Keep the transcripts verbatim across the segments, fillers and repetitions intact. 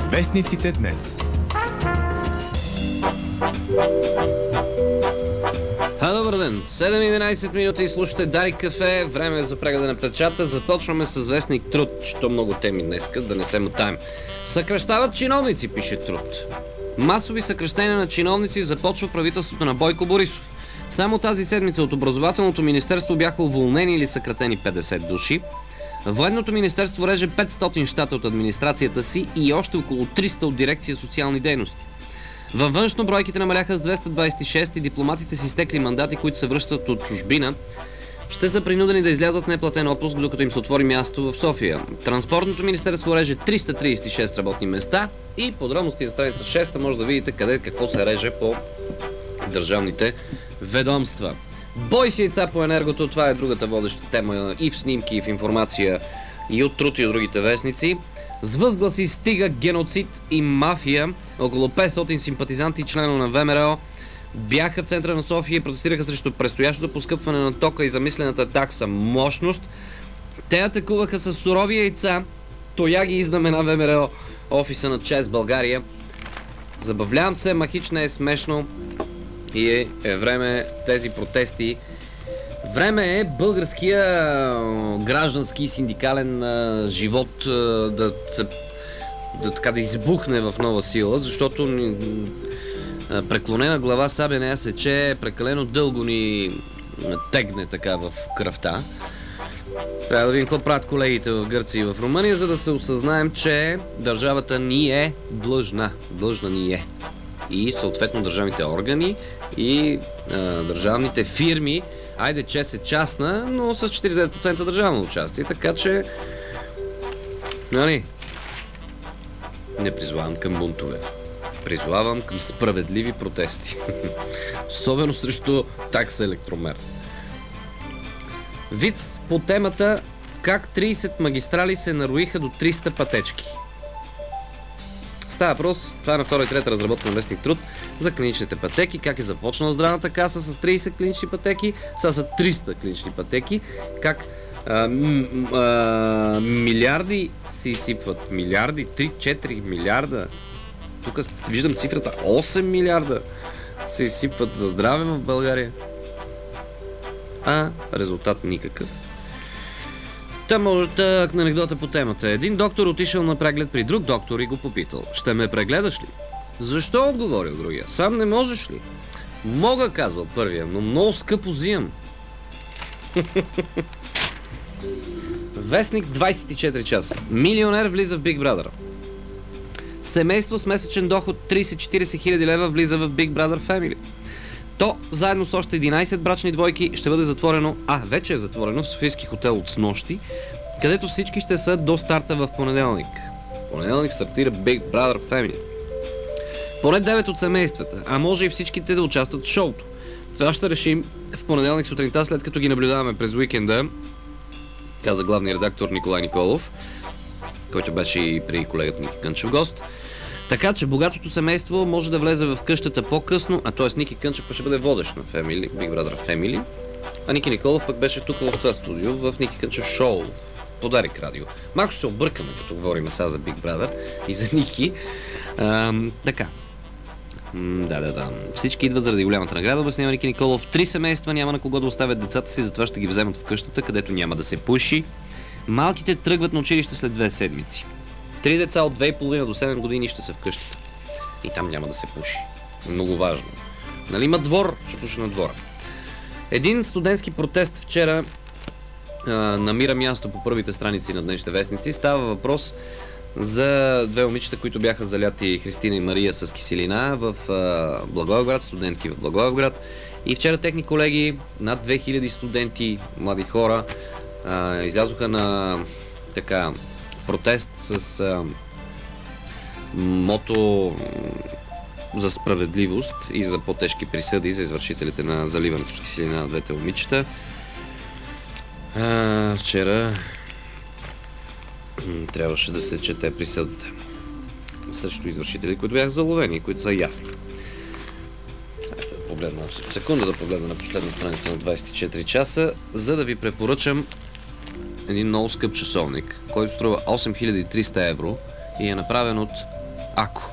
Вестниците днес. Добър ден! седем и единайсет минути и слушате Дарик кафе. Време е за прегледа на печата. Започваме с вестник Труд, че много теми днеска, да не се мотаем. Съкращават чиновници, пише Труд. Масови съкращения на чиновници започва правителството на Бойко Борисов. Само тази седмица от образователното министерство бяха уволнени или съкратени петдесет души. Военното министерство реже петстотин щата от администрацията си и още около триста от дирекция социални дейности. Във външно бройките намаляха с двеста двайсет и шест и дипломатите си изтекли мандати, които се връщат от чужбина, ще са принудени да излязат неплатен отпуск, докато им се отвори място в София. Транспортното министерство реже триста трийсет и шест работни места и подробности на страница шеста може да видите къде какво се реже по държавните ведомства. Бой с яйца по енергото, това е другата водеща тема и в снимки, и в информация, и от Труд, и от другите вестници. С възгласи стига геноцид и мафия. Около петстотин симпатизанти и членове на ВМРО бяха в центъра на София и протестираха срещу предстоящото поскъпване на тока и замислената такса мощност. Те атакуваха с сурови яйца, тояги и знамена ВМРО, офиса на ЧЕЗ България. Забавлявам се, махич не е смешно и е, е време тези протести. Време е българския граждански и синдикален а, живот а, да, се, да, така, да избухне в нова сила, защото а, преклонена глава сабя не я сече, прекалено дълго ни тегне така в кръвта. Трябва да видим какво правят колегите в Гърция и в Румъния, за да се осъзнаем, че държавата ни е длъжна. Длъжна ни е. И съответно държавните органи и а, държавните фирми. Айде, ЧЕЗ е частна, но с четирийсет и девет процента държавно участие, така че... Нали? Не призовавам към бунтове. Призовавам към справедливи протести. Особено срещу такса електромер. Виц по темата как трийсет магистрали се нароиха до триста пътечки. Става въпрос, това е на втора и трета разработка на вестник Труд, за клиничните пътеки, как е започнала здравната каса с трийсет клинични пътеки, сега са триста клинични пътеки, как а, м, а, милиарди се изсипват, милиарди, три-четири милиарда, тук виждам цифрата осем милиарда се изсипват за здраве в България, а резултат никакъв. Та може да анекдота по темата. Един доктор отишъл на преглед при друг доктор и го попитал: ще ме прегледаш ли? Защо, отговорил другия? Сам не можеш ли? Мога, казал първия, но много скъпо взимам. Вестник двайсет и четири часа. Милионер влиза в Big Brother. Семейство с месечен доход трийсет-четирийсет хиляди лева влиза в Big Brother Family. То, заедно с още единайсет брачни двойки, ще бъде затворено, а вече е затворено в софийски хотел от снощи, където всички ще са до старта в понеделник. В понеделник стартира Big Brother Family. Поне девет от семействата, а може и всичките да участват в шоуто. Това ще решим в понеделник сутринта, след като ги наблюдаваме през уикенда, каза главният редактор Николай Николов, който беше и при колегата Ники Кънчев гост. Така че богатото семейство може да влезе в къщата по-късно, а т.е. Ники Кънчев ще бъде водещ на Family, Big Brother Family, а Ники Николов пък беше тук в това студио, в Ники Кънчев шоу, по Дарик радио. Малко ще се объркаме, като говорим сега за Big Brother и за Ники. Ам, така. М, да, да, да. Всички идват заради голямата награда, обяснява Ники Николов. Три семейства няма на кого да оставят децата си, затова ще ги вземат в къщата, където няма да се пуши. Малките тръгват на училище след две седмици. Три деца от две и половина до седем години ще са в къщата. И там няма да се пуши. Много важно. Нали има двор, ще пуши на двора. Един студентски протест вчера а, намира място по първите страници на днешните вестници. Става въпрос за две момичета, които бяха заляти, Христина и Мария, с киселина в а, Благоевград, студентки в Благоевград. И вчера техни колеги, над две хиляди студенти, млади хора, а, излязоха на така протест с а, мото за справедливост и за по-тежки присъди за извършителите на заливането с киселина на двете момичета. А, вчера м- трябваше да се чете присъдата срещу извършители, които бяха заловени, които са ясни. Хайде да погледна, секунда да погледна на последна страница на двайсет и четири часа, за да ви препоръчам един много скъп часовник, който струва осем хиляди и триста евро и е направен от Ако.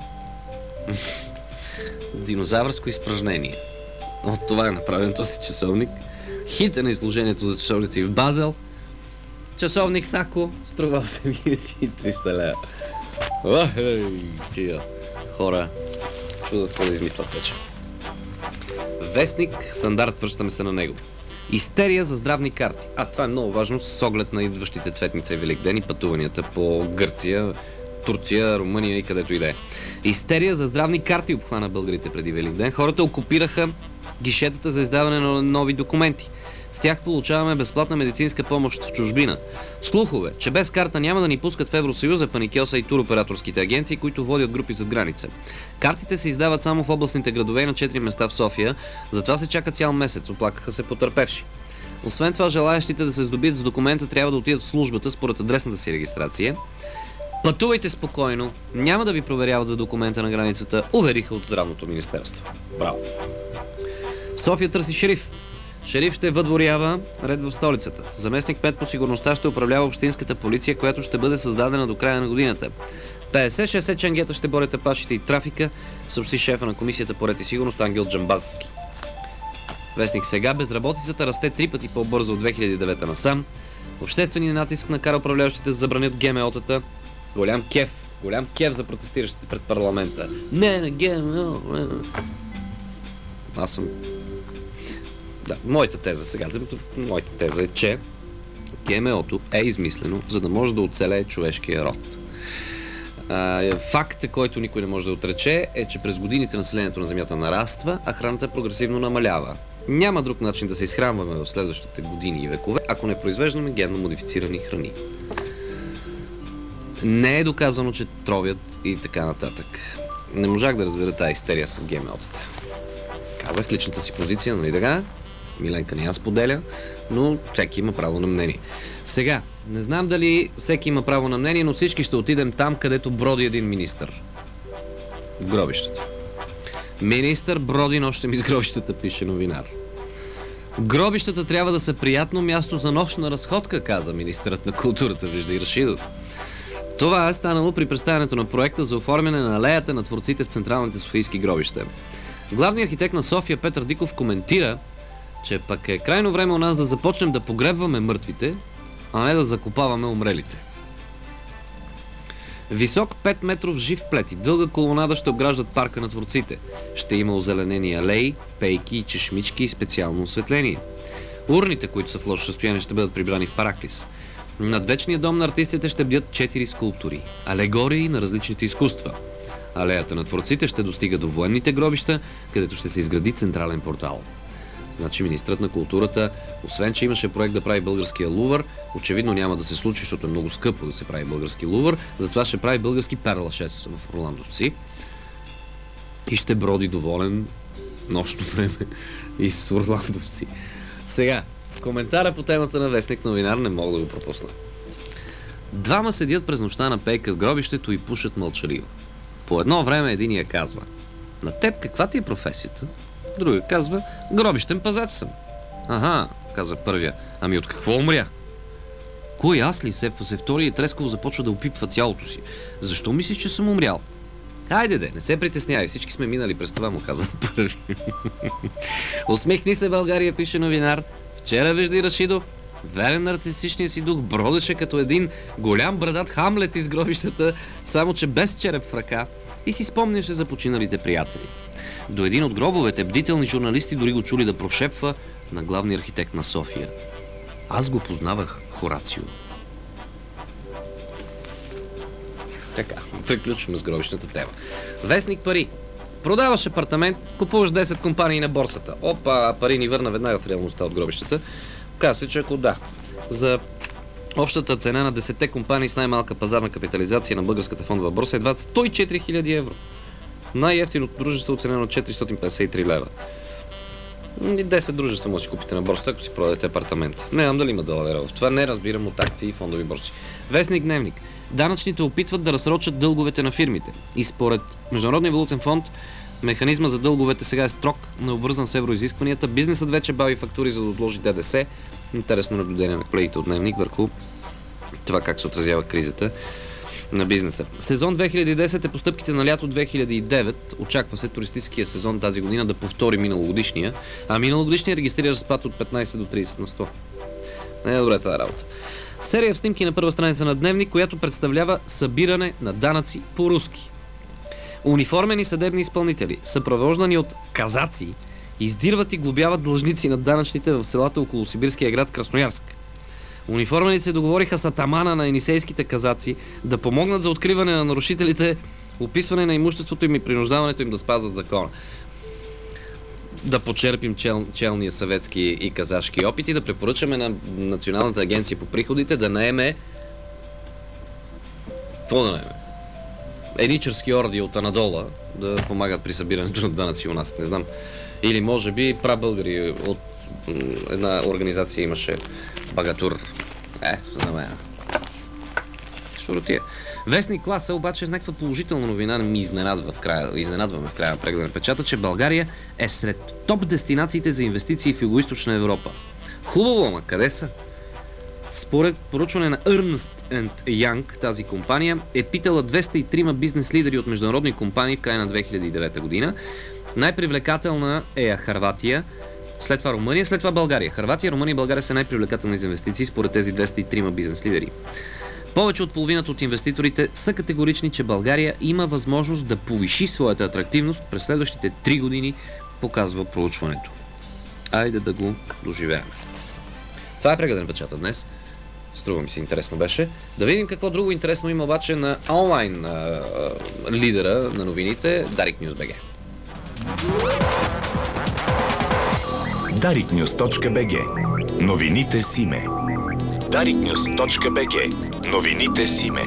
Динозавърско изпражнение. От това е направен този часовник. Хит е на изложението за часовници в Базел. Часовник Сако струва осем хиляди и триста лева. Охей, тия хора чудат какво да измислят вече. Вестник Стандарт, връщаме се на него. Истерия за здравни карти. А това е много важно с оглед на идващите Цветница и Великден и пътуванията по Гърция, Турция, Румъния и където и да е. Истерия за здравни карти обхвана българите преди Великден. Хората окупираха гишетата за издаване на нови документи. С тях получаваме безплатна медицинска помощ в чужбина. Слухове, че без карта няма да ни пускат в Евросъюза, паникьоса и туроператорските агенции, които водят групи зад граница. Картите се издават само в областните градове и на четири места в София, затова се чака цял месец, оплакаха се потърпевши. Освен това, желаящите да се здобият с документа трябва да отидат в службата според адресната си регистрация. Пътувайте спокойно, няма да ви проверяват за документа на границата, увериха от Здравното министерство. Браво! София търси шериф. Шериф ще въдворява ред в столицата. Заместник кмет по сигурността ще управлява общинската полиция, която ще бъде създадена до края на годината. петдесет-шейсет ченгета ще борят апашите и трафика, съобщи шефа на комисията по ред и сигурност Ангел Джамбазски. Вестник Сега. Безработицата расте три пъти по-бързо от две хиляди и девета насам. Общественият натиск накара управляващите да забранят ГМО-тата. Голям кеф. Голям кеф за протестиращите пред парламента. Не, не, ГМО. Аз съм... Да, моята теза сега. Моята теза е, че ГМО-то е измислено, за да може да оцелее човешкия род. Факт, който никой не може да отрече, е, че през годините населението на Земята нараства, а храната прогресивно намалява. Няма друг начин да се изхранваме в следващите години и векове, ако не произвеждаме генно модифицирани храни. Не е доказано, че тровят и така нататък. Не можах да разбера тази истерия с ГМО-тата. Казах личната си позиция, нали така? Миленка не я споделя, но всеки има право на мнение. Сега, не знам дали всеки има право на мнение, но всички ще отидем там, където броди един министър. В гробищата. Министър броди нощем из гробищата, пише новинар. Гробищата трябва да са приятно място за нощна разходка, каза министърът на културата Вежди Рашидов. Това е станало при представянето на проекта за оформяне на алеята на творците в централните софийски гробища. Главният архитект на София Петър Диков коментира, че пък е крайно време у нас да започнем да погребваме мъртвите, а не да закопаваме умрелите. Висок пет метров жив плет и дълга колонада ще обграждат парка на творците. Ще има озеленени алеи, пейки и чешмички и специално осветление. Урните, които са в лошо състояние, ще бъдат прибрани в Параклис. Над вечния дом на артистите ще бдят четири скулптури, алегории на различните изкуства. Алеята на творците ще достига до военните гробища, където ще се изгради централен портал. Значи министрът на културата, освен че имаше проект да прави българския Лувър, очевидно няма да се случи, защото е много скъпо да се прави български Лувър, затова ще прави български Перлашес в Орландовци и ще броди доволен нощно време и с Орландовци. Сега, коментара по темата на Вестник новинар не мога да го пропусна. Двама седят през нощта на пейка в гробището и пушат мълчаливо. По едно време единия казва: на теб каква ти е професията? Другия казва: гробищен пазач съм. Аха, казва първия. Ами от какво умря? Кой, аз ли? Сепва се втория и трескаво започва да опипва тялото си. Защо мислиш, че съм умрял? Хайде де, не се притеснявай, всички сме минали през това, му каза първи. Усмихни се, България, пише новинар. Вчера Вежди Рашидов, верен на артистичния си дух, бродеше като един голям брадат Хамлет из гробищата, само че без череп в ръка, и си спомняше за починалите приятели. До един от гробовете бдителни журналисти дори го чули да прошепва на главния архитект на София: аз го познавах Хорацио. Така, приключваме с гробищната тема. Вестник Пари. Продаваш апартамент, купуваш десет компании на борсата. Опа, Пари ни върна веднага в реалността от гробищата. Казва се, че ако да, за общата цена на десетте компании с най-малка пазарна капитализация на българската фондова борса едва сто и четири хиляди евро. Най-евтиното дружество е оценено на четиристотин петдесет и три лева. И десет дружества може да си купите на борсата, ако си продадете апартамента. Не знам дали има далавера в това, не разбирам от акции и фондови борси. Вестник Дневник. Данъчните опитват да разсрочат дълговете на фирмите. И според Международния валутен фонд, механизма за дълговете сега е строг, но обвързан с евроизискванията. Бизнесът вече бави фактури, за да отложи ДДС. Интересно наблюдение на колегите от Дневник върху това как се отразява кризата на бизнеса. Сезон две хиляди и десет е по стъпките на лято две хиляди и девет. Очаква се туристическия сезон тази година да повтори миналогодишния, а миналогодишния регистрира спад от петнайсет до трийсет на сто. Не е добре тази работа. Серия в снимки на първа страница на Дневник, която представлява събиране на данъци по-руски. Униформени съдебни изпълнители, съпровождани от казаци, издирват и глобяват длъжници на данъчните в селата около сибирския град Красноярск. Униформените се договориха с атамана на енисейските казаци да помогнат за откриване на нарушителите, описване на имуществото им и принуждаването им да спазват закона. Да почерпим чел, челния съветски и казашки опит и да препоръчаме на Националната агенция по приходите да наеме... Какво да наеме? Еничарски орди от Анадола да помагат при събирането на данъци у нас, не знам. Или може би прабългари от една организация имаше Багатур. Ето, да ме. Шуротия. Вестник Класа обаче с някаква положителна новина ми изненадва в края, изненадваме в края на прегледа на печата, че България е сред топ дестинациите за инвестиции в Югоизточна Европа. Хубаво, ама къде са? Според поручване на Ernst енд Young, тази компания е питала двеста и трима бизнес лидери от международни компании в края на две хиляди и девета година. Най-привлекателна е Хърватия, след това Румъния, след това България. Хърватия, Румъния и България са най-привлекателни за инвестиции според тези двеста и трима бизнес лидери. Повече от половината от инвеститорите са категорични, че България има възможност да повиши своята атрактивност през следващите три години, показва проучването. Айде да го доживеем. Това е прегледен печата днес. Струва ми се, интересно беше. Да видим какво друго интересно има обаче на онлайн а, а, лидера на новините Дарик Нюз точка би джи. дарик нюз точка би джи. Новините с име. дарик нюз точка би джи. Новините с име.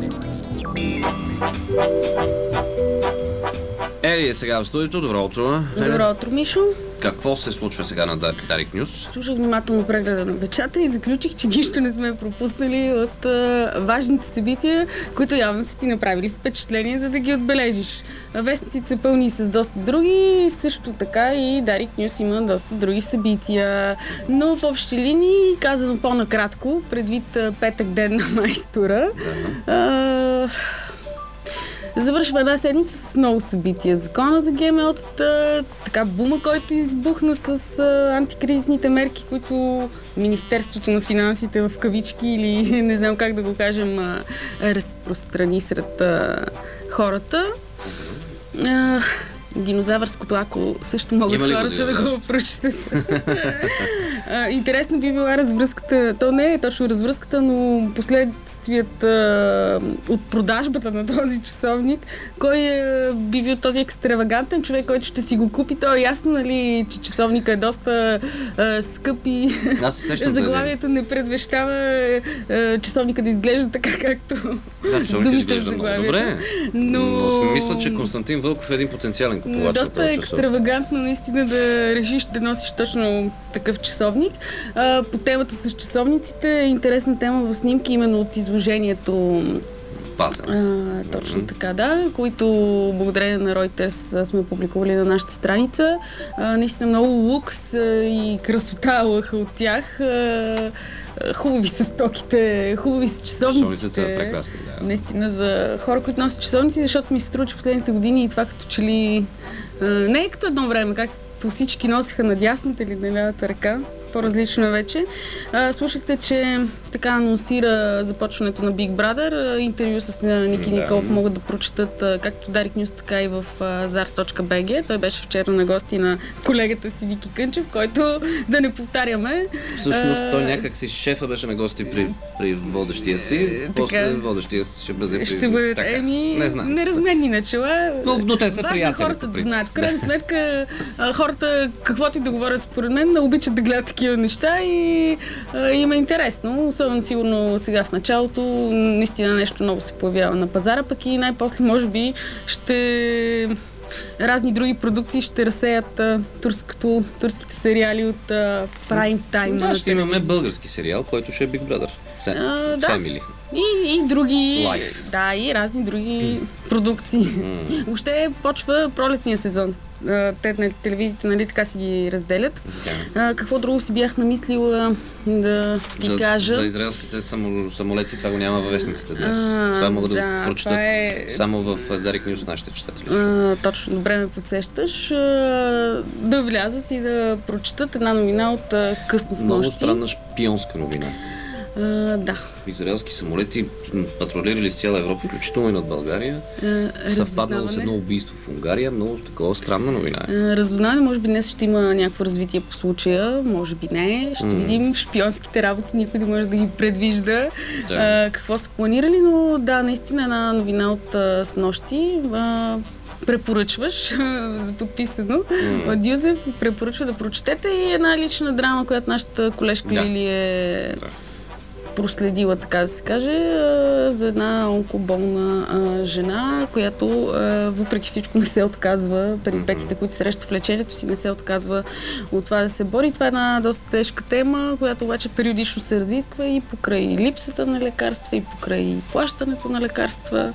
Ели е сега в студиото. Добро утро. Добро утро, Мишо. Какво се случва сега на Дарик Нюз? Слушах внимателно прегледа на печата и заключих, че нищо не сме пропуснали от а, важните събития, които явно са ти направили впечатление, за да ги отбележиш. Вестниците са пълни с доста други, също така и Дарик Нюз има доста други събития. Но в общи линии, казано по-накратко, предвид а, петък ден на майстора, а, завършва една седмица с много събития. Закона за ГМО-тата, така бума, който избухна с а, антикризисните мерки, които Министерството на финансите в кавички или не знам как да го кажем, а, разпространи сред а, хората. А, динозавърското ако също могат хората да го прочитат. Интересно би била развръзката, то не е точно развръзката, но последствията от продажбата на този часовник. Кой е, би бил този екстравагантен човек, който ще си го купи? То е ясно, нали, че часовника е доста а, скъп и заглавието не предвещава а, часовника да изглежда така, както да, думите в заглавието. Добре, но... но мисля, че Константин Вълков е един потенциален купувач. Доста е екстравагантно наистина да решиш да носиш точно такъв часовник. А, по темата с часовниците е интересна тема в снимки, именно от изложението. Пазен. А, точно mm-hmm. така, да, които благодарение на Reuters сме публикували на нашата страница. А, наистина много лукс а, и красота лъха от тях. А, хубави са стоките, хубави са часовниците. Часовниците са прекрасни, да. Наистина за хора, които носят часовници, защото ми се струва, че последните години и това като че ли... А, не е като едно време, както всички носиха на дясната или на лявата ръка. По-различно е вече. А, слушахте, че така анонсира започването на Big Brother. Интервю с Ники да. Николов могат да прочитат както Дарик Нюз, така и в зар точка би джи. Той беше вчера на гости на колегата си Ники Кънчев, който да не повтаряме. Всъщност той някак си шефа беше на гости при, при водещия си, после водещия ще бъде при... Ще бъде, еми, не знам, неразменни начала. Но, но те са приятели. Хората да знаят. В крайна сметка, хората, каквото и да говорят според мен, обичат да гледат такива неща и а, им е интересно. Особено сигурно сега в началото наистина нещо много се появява на пазара, пък и най-после може би ще разни други продукции ще разсеят а, турското, турските сериали от а, прайм тайм. Да, ще имаме български сериал, който ще е Big Brother. Family. И, и други, Life. да, и разни други mm. продукции. Mm. Въобще почва пролетния сезон. а, те на телевизиите, нали, така си ги разделят. Да. А, какво друго си бях намислила да ти За, кажа? за израелските само, самолети, това го няма във вестниците днес. А, това могат да, да, го прочитат е... само в Дарик Нюз нашите читатели. А, точно, добре ме подсещаш. А, да влязат и да прочитат една новина от а, късно с Много нощи. странна шпионска новина. А, да. Израелски самолети патрулирали с цяла Европа, включително и над България. А, Съвпаднало с едно убийство в Унгария. Много такова странна новина е. А, разузнаване, може би днес ще има някакво развитие по случая, може би не. Ще М. видим шпионските работи, никой не може да ги предвижда Да. а, какво са планирали, но да, наистина една новина от а, с нощи. А, препоръчваш, за подписано Mm. от Юзеф, препоръчва да прочетете и една лична драма, която нашата колежка Да. Лили е Да. проследила, така да се каже, а, за една онкоболна а, жена, която а, въпреки всичко не се отказва, перипетите, които среща в лечението си, не се отказва от това да се бори. Това е една доста тежка тема, която обаче периодично се разисква и покрай липсата на лекарства, и покрай плащането на лекарства.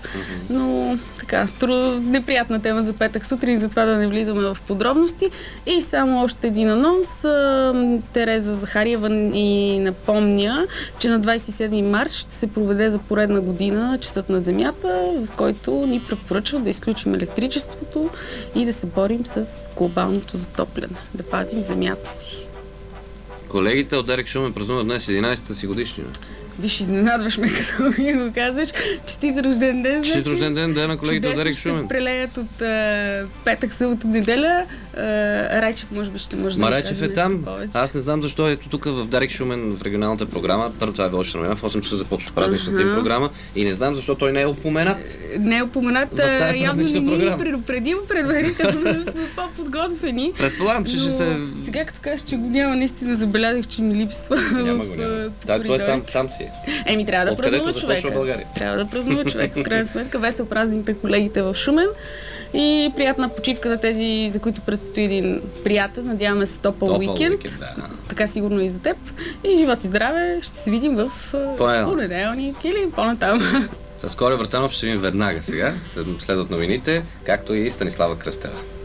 Но така, труд, неприятна тема за петък сутрин, затова да не влизаме в подробности. И само още един анонс. А, Тереза Захариева ни напомня, че на двадесет и седми март ще се проведе за поредна година Часът на Земята, в който ни препоръчва да изключим електричеството и да се борим с глобалното затопляне, да пазим Земята си. Колегите от Дарик Шумен празнуват днес единадесетата си годишнина. Виж, изненадваш ме, като ми го казваш. Честит рожден ден, Честит рожден ден, ден на колегите от Дарик ще Шумен. прелеят от а, петък, събота, неделя. А, Райчев може би ще може да Марайчев ни е каже там. нещо повече. Аз не знам защо ето тук в Дарик Шумен в регионалната програма. Първо това е Вълшна новина. В осем часа започва празничната им Аха. програма. И не знам защо той не е упоменат. Не е упоменат, В тая а, явно празнична не ни програма. предупредим предварително да сме по-подготвени. Предполагам, че Но ще се... сега като кажеш, че го няма, наистина забелязах, че ми липсва. Няма в, го, няма. а, Да, той е там, коридорите. там си е. Еми, трябва да Откъдето празнува започва човека. България. Трябва да празнува човека, в крайна сметка. Весел празник на колегите в Шумен. И приятна почивка на тези, за които предстои един приятен, надяваме се, топъл Топъл уикенд. уикенд, да. Така сигурно и за теб. И живот и здраве. Ще се видим в а, Понеделник. понеделник или по-натам. С Коля Братанов ще се видим веднага сега. След- Следват новините, както и Станислава Кръстева.